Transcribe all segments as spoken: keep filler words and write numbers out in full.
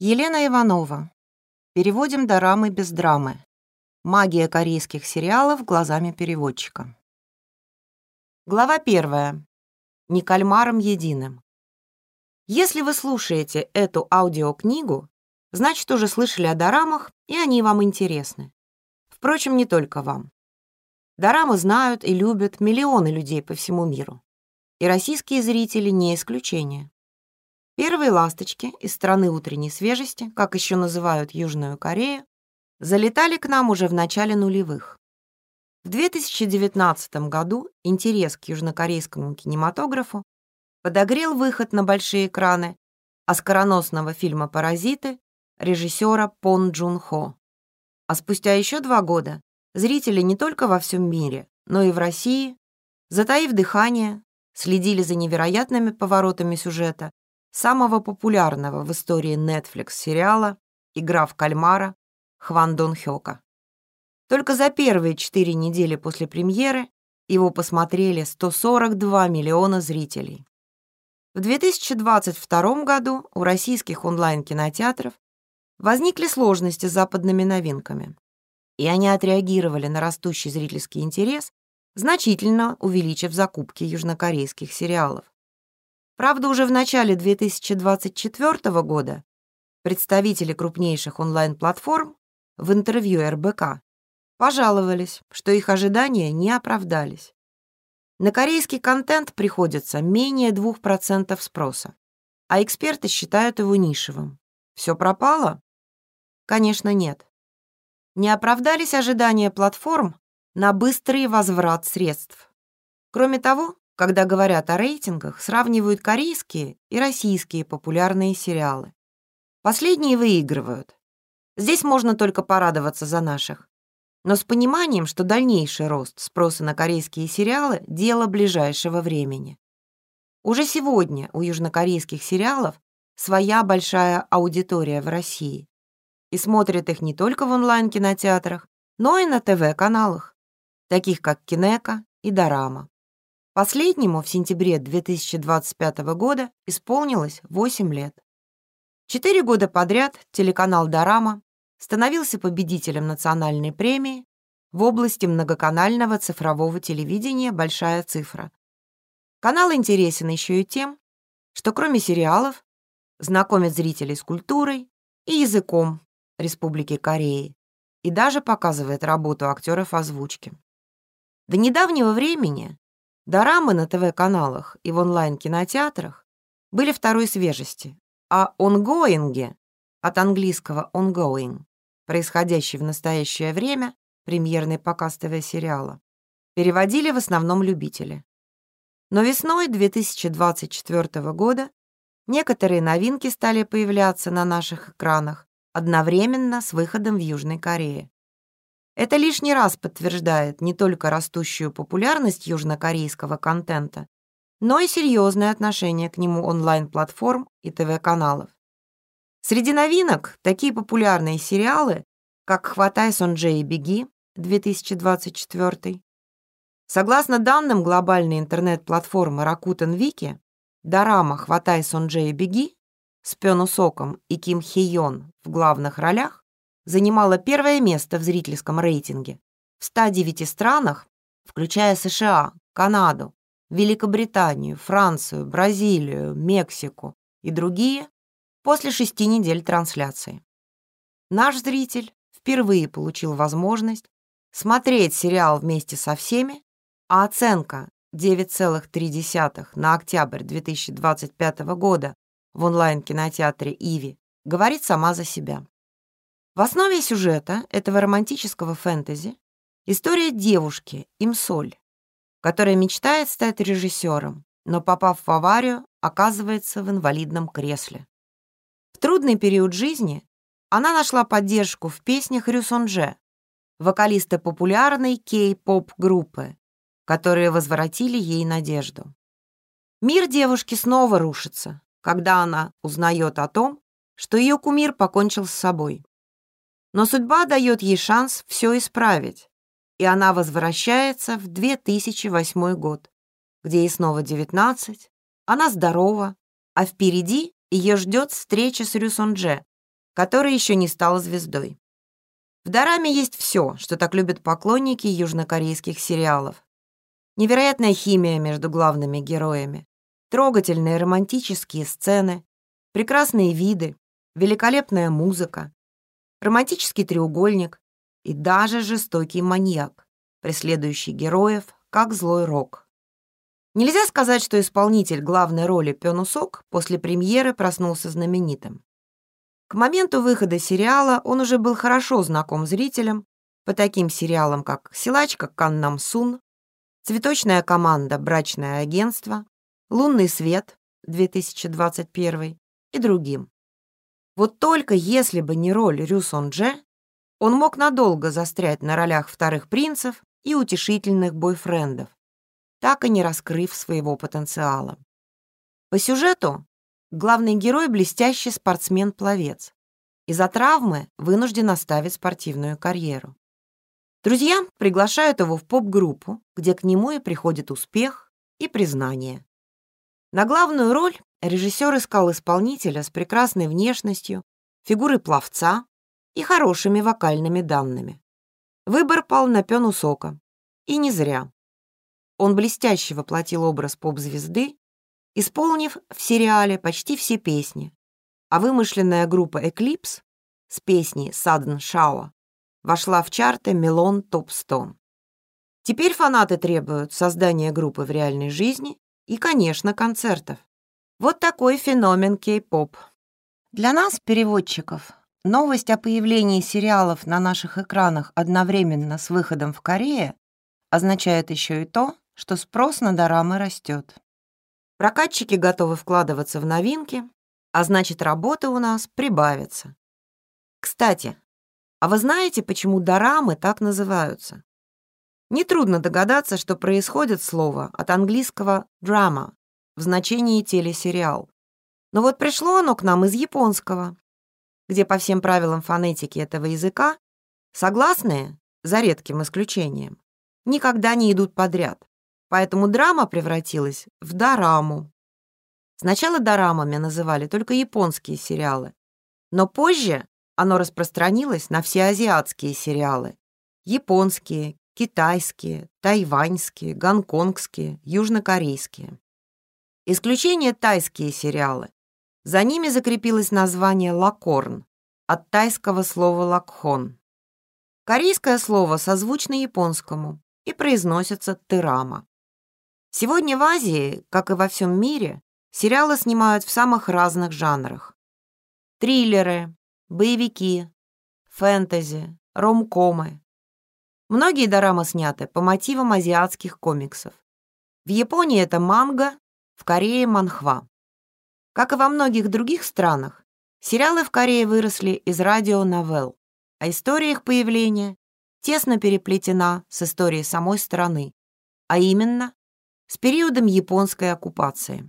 Елена Иванова. Переводим дорамы без драмы. Магия корейских сериалов глазами переводчика. Глава первая. Не кальмаром единым. Если вы слушаете эту аудиокнигу, значит, уже слышали о дорамах, и они вам интересны. Впрочем, не только вам. Дорамы знают и любят миллионы людей по всему миру. И российские зрители не исключение. Первые ласточки из страны утренней свежести, как еще называют Южную Корею, залетали к нам уже в начале нулевых. В две тысячи девятнадцатом году интерес к южнокорейскому кинематографу подогрел выход на большие экраны оскароносного фильма «Паразиты» режиссера Пон Джун Хо. А спустя еще два года зрители не только во всем мире, но и в России, затаив дыхание, следили за невероятными поворотами сюжета самого популярного в истории Netflix сериала «Игра в кальмара» Хван Дон Хёка. Только за первые четыре недели после премьеры его посмотрели сто сорок два миллиона зрителей. В две тысячи двадцать втором году у российских онлайн-кинотеатров возникли сложности с западными новинками, и они отреагировали на растущий зрительский интерес, значительно увеличив закупки южнокорейских сериалов. Правда, уже в начале две тысячи двадцать четвёртого года представители крупнейших онлайн-платформ в интервью эр бэ ка пожаловались, что их ожидания не оправдались. На корейский контент приходится менее двух процентов спроса, а эксперты считают его нишевым. Все пропало? Конечно, нет. Не оправдались ожидания платформ на быстрый возврат средств. Кроме того, когда говорят о рейтингах, сравнивают корейские и российские популярные сериалы. Последние выигрывают. Здесь можно только порадоваться за наших. Но с пониманием, что дальнейший рост спроса на корейские сериалы – дело ближайшего времени. Уже сегодня у южнокорейских сериалов своя большая аудитория в России. И смотрят их не только в онлайн-кинотеатрах, но и на тэ вэ-каналах, таких как Кинека и Дорама. Последнему в сентябре две тысячи двадцать пятого года исполнилось восемь лет. Четыре года подряд телеканал «Дорама» становился победителем национальной премии в области многоканального цифрового телевидения «Большая цифра». Канал интересен еще и тем, что кроме сериалов знакомит зрителей с культурой и языком Республики Кореи и даже показывает работу актеров озвучки. До недавнего времени дорамы на тэ вэ-каналах и в онлайн-кинотеатрах были второй свежести, а онгоинги, от английского ongoing, происходящий в настоящее время, премьерный показ тэ вэ-сериала, переводили в основном любители. Но весной две тысячи двадцать четвёртого года некоторые новинки стали появляться на наших экранах одновременно с выходом в Южной Корее. Это лишний раз подтверждает не только растущую популярность южнокорейского контента, но и серьезное отношение к нему онлайн-платформ и тэ вэ-каналов. Среди новинок такие популярные сериалы, как «Хватай, Сонджэ и беги» две тысячи двадцать четвёртый. Согласно данным глобальной интернет-платформы Rakuten Wiki, дорама «Хватай, Сонджэ и беги» с Пён Усоком и Ким Хе Йон в главных ролях занимала первое место в зрительском рейтинге в ста девяти странах, включая эс ша а, Канаду, Великобританию, Францию, Бразилию, Мексику и другие после шести недель трансляции. Наш зритель впервые получил возможность смотреть сериал вместе со всеми, а оценка девять целых три десятых на октябрь две тысячи двадцать пятого года в онлайн-кинотеатре Иви говорит сама за себя. В основе сюжета этого романтического фэнтези история девушки Имсоль, которая мечтает стать режиссером, но, попав в аварию, оказывается в инвалидном кресле. В трудный период жизни она нашла поддержку в песнях Рю Сонджэ, вокалиста популярной кей-поп-группы, которые возвратили ей надежду. Мир девушки снова рушится, когда она узнает о том, что ее кумир покончил с собой. Но судьба дает ей шанс все исправить, и она возвращается в две тысячи восьмой год, где ей снова девятнадцать, она здорова, а впереди ее ждет встреча с Рю Сонджэ, которая еще не стала звездой. В дораме есть все, что так любят поклонники южнокорейских сериалов. Невероятная химия между главными героями, трогательные романтические сцены, прекрасные виды, великолепная музыка, романтический треугольник и даже жестокий маньяк, преследующий героев, как злой рок. Нельзя сказать, что исполнитель главной роли Пён У Сок после премьеры проснулся знаменитым. К моменту выхода сериала он уже был хорошо знаком зрителям по таким сериалам, как «Силачка Кан Нам Сун», «Цветочная команда. Брачное агентство», «Лунный свет» две тысячи двадцать первый и другим. Вот только если бы не роль Рю Сон Дже, он мог надолго застрять на ролях вторых принцев и утешительных бойфрендов, так и не раскрыв своего потенциала. По сюжету главный герой — блестящий спортсмен-пловец. Из-за травмы вынужден оставить спортивную карьеру. Друзья приглашают его в поп-группу, где к нему и приходит успех и признание. На главную роль режиссер искал исполнителя с прекрасной внешностью, фигурой пловца и хорошими вокальными данными. Выбор пал на Пён У Сока. И не зря. Он блестяще воплотил образ поп-звезды, исполнив в сериале почти все песни, а вымышленная группа Eclipse с песней Sudden Shower вошла в чарты Мелон топ сто. Теперь фанаты требуют создания группы в реальной жизни и, конечно, концертов. Вот такой феномен кей-поп. Для нас, переводчиков, новость о появлении сериалов на наших экранах одновременно с выходом в Корее означает еще и то, что спрос на дорамы растет. Прокатчики готовы вкладываться в новинки, а значит, работы у нас прибавится. Кстати, а вы знаете, почему дорамы так называются? Нетрудно догадаться, что происходит слово от английского «drama» в значении телесериал. Но вот пришло оно к нам из японского, где по всем правилам фонетики этого языка согласные, за редким исключением, никогда не идут подряд. Поэтому драма превратилась в дораму. Сначала дорамами называли только японские сериалы, но позже оно распространилось на все азиатские сериалы. Японские, китайские, тайваньские, гонконгские, южнокорейские. Исключение тайские сериалы. За ними закрепилось название лакорн, от тайского слова лакхон. Корейское слово созвучно японскому и произносится тырама. Сегодня в Азии, как и во всем мире, сериалы снимают в самых разных жанрах. Триллеры, боевики, фэнтези, ромкомы. Многие дорамы сняты по мотивам азиатских комиксов. В Японии это манга, в Корее — манхва. Как и во многих других странах, сериалы в Корее выросли из радионовелл, а история их появления тесно переплетена с историей самой страны, а именно с периодом японской оккупации.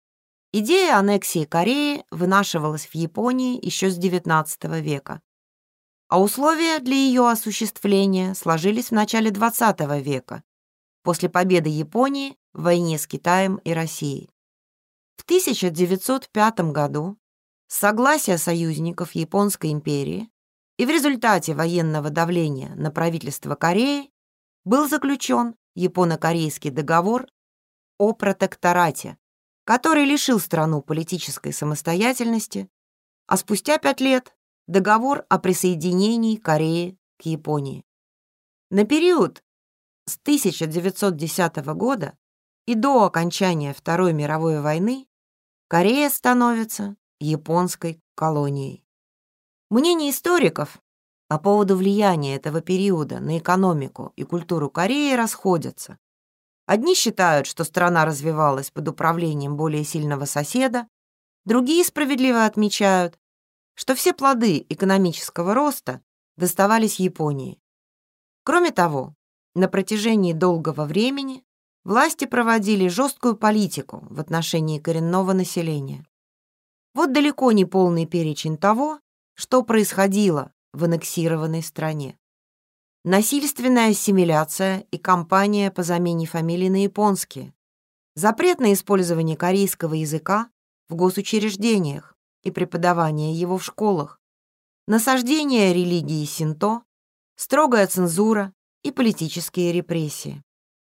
Идея аннексии Кореи вынашивалась в Японии еще с девятнадцатого века, а условия для ее осуществления сложились в начале двадцатого века, после победы Японии в войне с Китаем и Россией. В тысяча девятьсот пятом году с согласия союзников Японской империи и в результате военного давления на правительство Кореи был заключен Японо-корейский договор о протекторате, который лишил страну политической самостоятельности, а спустя пять лет договор о присоединении Кореи к Японии. На период с тысяча девятьсот десятого года и до окончания Второй мировой войны Корея становится японской колонией. Мнения историков по поводу влияния этого периода на экономику и культуру Кореи расходятся. Одни считают, что страна развивалась под управлением более сильного соседа, другие справедливо отмечают, что все плоды экономического роста доставались Японии. Кроме того, на протяжении долгого времени власти проводили жесткую политику в отношении коренного населения. Вот далеко не полный перечень того, что происходило в аннексированной стране. Насильственная ассимиляция и кампания по замене фамилий на японские, запрет на использование корейского языка в госучреждениях и преподавание его в школах, насаждение религии синто, строгая цензура и политические репрессии.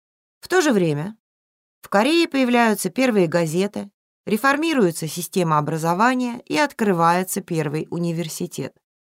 В то же время в Корее появляются первые газеты, реформируется система образования и открывается первый университет.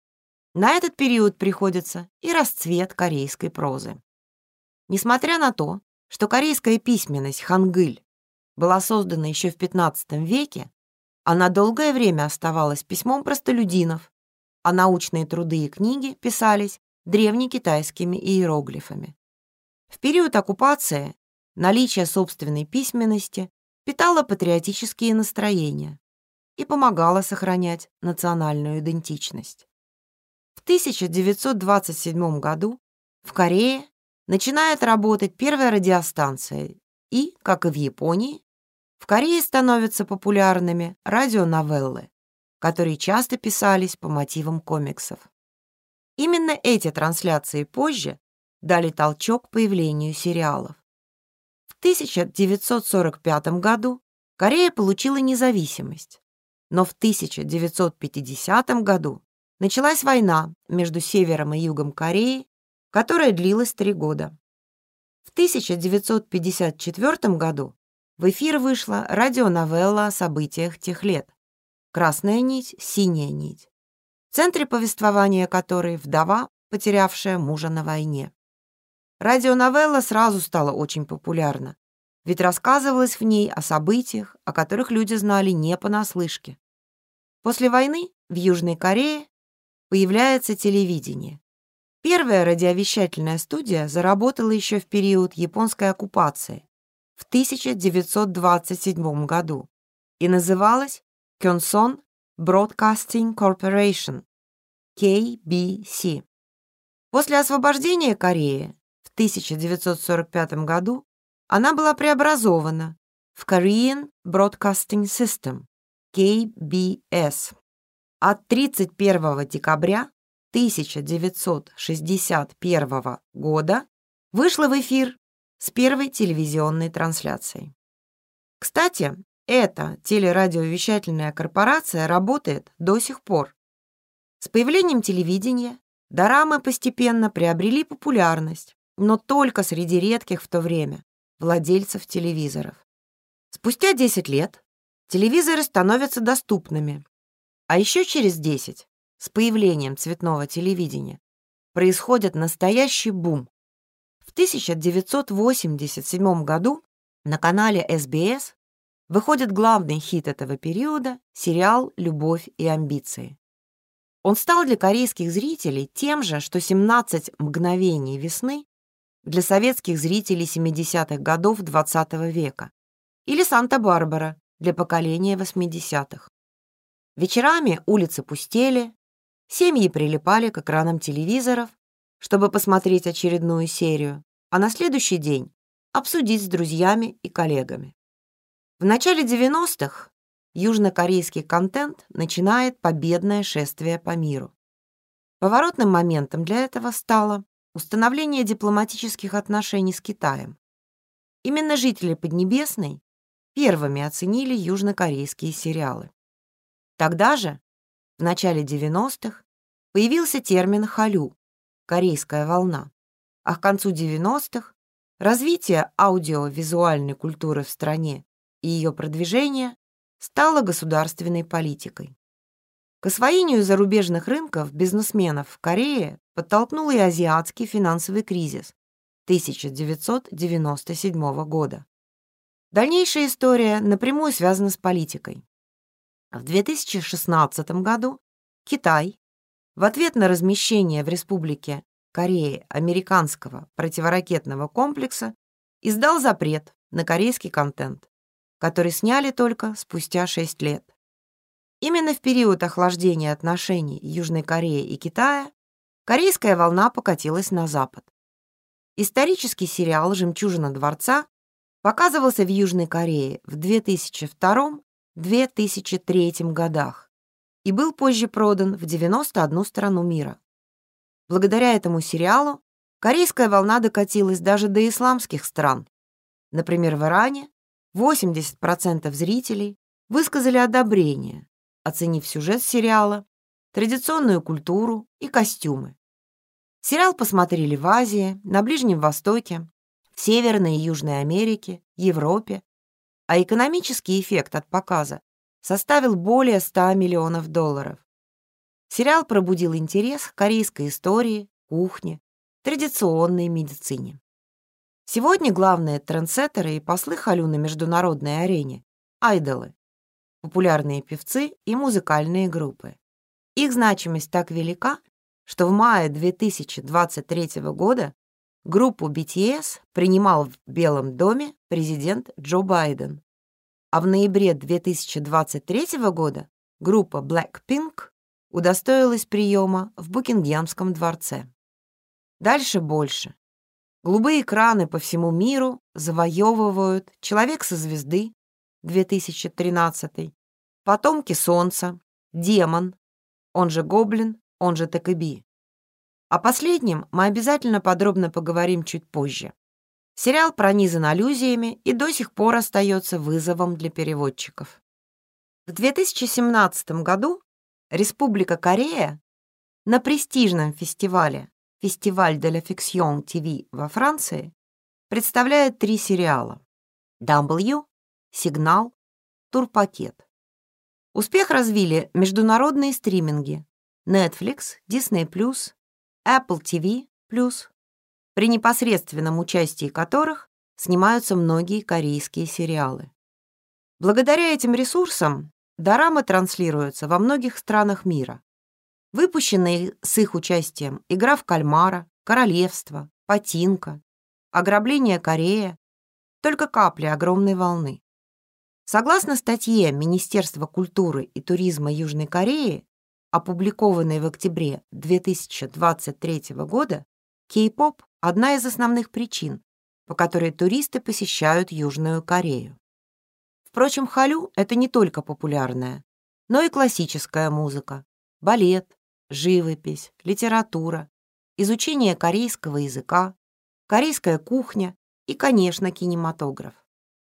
На этот период приходится и расцвет корейской прозы. Несмотря на то, что корейская письменность хангыль была создана еще в пятнадцатом веке, она долгое время оставалась письмом простолюдинов, а научные труды и книги писались древнекитайскими иероглифами. В период оккупации наличие собственной письменности питало патриотические настроения и помогало сохранять национальную идентичность. В тысяча девятьсот двадцать седьмом году в Корее начинает работать первая радиостанция и, как и в Японии, в Корее становятся популярными радионовеллы, которые часто писались по мотивам комиксов. Именно эти трансляции позже дали толчок появлению сериалов. В тысяча девятьсот сорок пятом году Корея получила независимость, но в тысяча девятьсот пятидесятом году началась война между Севером и Югом Кореи, которая длилась три года. В тысяча девятьсот пятьдесят четвёртом году в эфир вышла радионовелла о событиях тех лет «Красная нить, синяя нить», в центре повествования которой вдова, потерявшая мужа на войне. Радионовелла сразу стала очень популярна, ведь рассказывалось в ней о событиях, о которых люди знали не понаслышке. После войны в Южной Корее появляется телевидение. Первая радиовещательная студия заработала еще в период японской оккупации в тысяча девятьсот двадцать седьмом году и называлась Kyosan Broadcasting Corporation, кей би си. После освобождения Кореи в тысяча девятьсот сорок пятом году она была преобразована в Korean Broadcasting System, кей би эс. От тридцать первого декабря тысяча девятьсот шестьдесят первого года вышла в эфир с первой телевизионной трансляцией. Кстати, эта телерадиовещательная корпорация работает до сих пор. С появлением телевидения дорамы постепенно приобрели популярность, но только среди редких в то время владельцев телевизоров. Спустя десять лет телевизоры становятся доступными, а еще через десять, с появлением цветного телевидения, происходит настоящий бум. В тысяча девятьсот восемьдесят седьмом году на канале эс би эс выходит главный хит этого периода — сериал «Любовь и амбиции». Он стал для корейских зрителей тем же, что «семнадцать мгновений весны» для советских зрителей семидесятых годов двадцатого века или «Санта-Барбара» для поколения восьмидесятых. Вечерами улицы пустели, семьи прилипали к экранам телевизоров, чтобы посмотреть очередную серию, а на следующий день обсудить с друзьями и коллегами. В начале девяностых южнокорейский контент начинает победное шествие по миру. Поворотным моментом для этого стало установление дипломатических отношений с Китаем. Именно жители Поднебесной первыми оценили южнокорейские сериалы. Тогда же, в начале девяностых, появился термин «халю» — «корейская волна», а к концу девяностых развитие аудиовизуальной культуры в стране и ее продвижение стало государственной политикой. К освоению зарубежных рынков бизнесменов в Корее подтолкнул и азиатский финансовый кризис тысяча девятьсот девяносто седьмого года. Дальнейшая история напрямую связана с политикой. В две тысячи шестнадцатом году Китай в ответ на размещение в Республике Корея американского противоракетного комплекса издал запрет на корейский контент, который сняли только спустя шесть лет. Именно в период охлаждения отношений Южной Кореи и Китая корейская волна покатилась на Запад. Исторический сериал «Жемчужина дворца» показывался в Южной Корее в две тысячи втором — две тысячи третьем годах и был позже продан в девяносто одну страну мира. Благодаря этому сериалу корейская волна докатилась даже до исламских стран. Например, в Иране восемьдесят процентов зрителей высказали одобрение, оценив сюжет сериала традиционную культуру и костюмы. Сериал посмотрели в Азии, на Ближнем Востоке, в Северной и Южной Америке, Европе, а экономический эффект от показа составил более ста миллионов долларов. Сериал пробудил интерес к корейской истории, кухне, традиционной медицине. Сегодня главные трендсеттеры и послы Халю на международной арене — айдолы, популярные певцы и музыкальные группы. Их значимость так велика, что в мае две тысячи двадцать третьего года группу би ти эс принимал в Белом доме президент Джо Байден, а в ноябре две тысячи двадцать третьего года группа Blackpink удостоилась приема в Букингемском дворце. Дальше больше. Голубые экраны по всему миру завоевывают «Человек со звезды» две тысячи тринадцатый, «Потомки солнца», «Демон», он же «Гоблин», он же тэ ка би. О последнем мы обязательно подробно поговорим чуть позже. Сериал пронизан аллюзиями и до сих пор остается вызовом для переводчиков. В две тысячи семнадцатом году Республика Корея на престижном фестивале «Фестиваль де ла Фиксион ти ви» во Франции представляет три сериала: W, «Сигнал», «Турпакет». Успех развили международные стриминги Netflix, Disney+, Apple ти ви плюс, при непосредственном участии которых снимаются многие корейские сериалы. Благодаря этим ресурсам дорамы транслируются во многих странах мира. Выпущенные с их участием «Игра в кальмара», «Королевство», «Потинка», «Ограбление Корея» — только капли огромной волны. Согласно статье Министерства культуры и туризма Южной Кореи, опубликованной в октябре две тысячи двадцать третьего года, кей-поп — одна из основных причин, по которой туристы посещают Южную Корею. Впрочем, Халю — это не только популярная, но и классическая музыка, балет, живопись, литература, изучение корейского языка, корейская кухня и, конечно, кинематограф.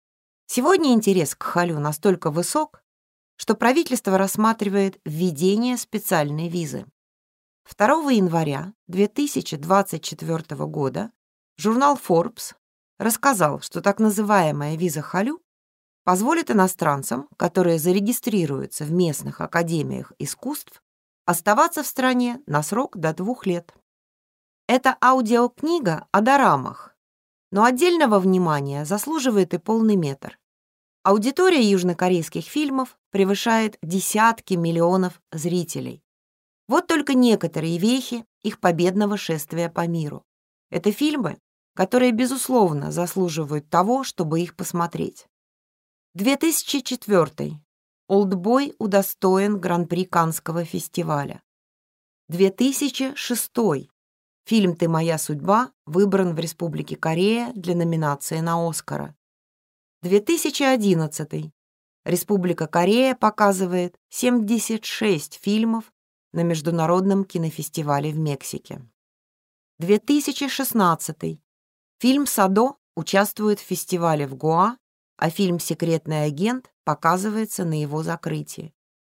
Сегодня интерес к Халю настолько высок, что правительство рассматривает введение специальной визы. второго января две тысячи двадцать четвёртого года журнал Forbes рассказал, что так называемая виза Халю позволит иностранцам, которые зарегистрируются в местных академиях искусств, оставаться в стране на срок до двух лет. Это аудиокнига о дорамах, но отдельного внимания заслуживает и полный метр. Аудитория южнокорейских фильмов превышает десятки миллионов зрителей. Вот только некоторые вехи их победного шествия по миру. Это фильмы, которые, безусловно, заслуживают того, чтобы их посмотреть. две тысячи четвёртый. «Олдбой» удостоен Гран-при Каннского фестиваля. две тысячи шестой. Фильм «Ты моя судьба» выбран в Республике Корея для номинации на Оскара. две тысячи одиннадцатый. Республика Корея показывает семьдесят шесть фильмов на Международном кинофестивале в Мексике. две тысячи шестнадцатый. Фильм «Садо» участвует в фестивале в Гоа, а фильм «Секретный агент» показывается на его закрытии.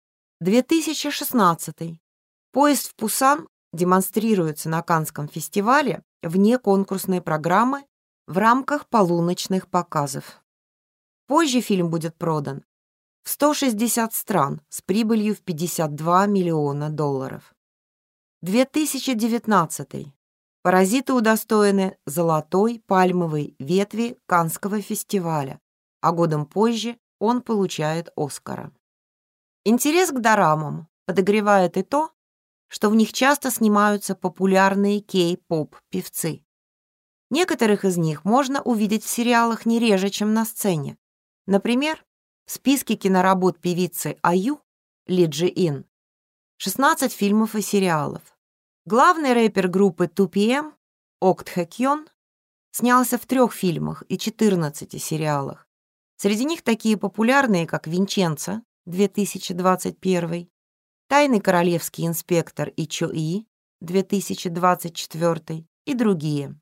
две тысячи шестнадцатый. «Поезд в Пусан» демонстрируется на Каннском фестивале вне конкурсной программы в рамках полуночных показов. Позже фильм будет продан в сто шестьдесят стран с прибылью в пятьдесят два миллиона долларов. две тысячи девятнадцатый. «Паразиты» удостоены золотой пальмовой ветви Каннского фестиваля, а годом позже он получает Оскара. Интерес к дорамам подогревает и то, что в них часто снимаются популярные кей-поп-певцы. Некоторых из них можно увидеть в сериалах не реже, чем на сцене. Например, в списке киноработ певицы Аю Ли Джи Ин шестнадцать фильмов и сериалов. Главный рэпер группы ту пи эм Ок Тхэ Кьон снялся в трех фильмах и четырнадцати сериалах. Среди них такие популярные, как «Винченцо» две тысячи двадцать первый, «Тайный королевский инспектор» и «Чо-И» две тысячи двадцать четвёртый и другие.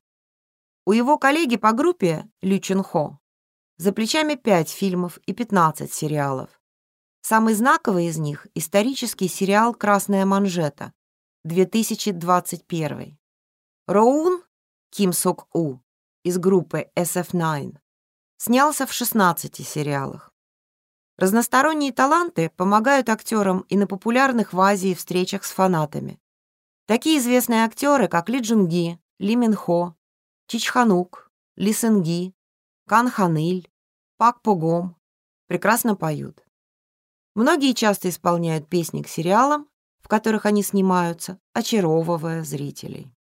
У его коллеги по группе Лю Чун Хо за плечами пять фильмов и пятнадцать сериалов. Самый знаковый из них — исторический сериал «Красная манжета» две тысячи двадцать первый. Роун Ким Сок-у из группы эс эф девять снялся в шестнадцати сериалах. Разносторонние таланты помогают актерам и на популярных в Азии встречах с фанатами. Такие известные актеры, как Ли Джун Ги, Ли Мин Хо, Чич Ханук, Ли Сэн Ги, Кан Хан Иль, Пак По Гом прекрасно поют. Многие часто исполняют песни к сериалам, в которых они снимаются, очаровывая зрителей.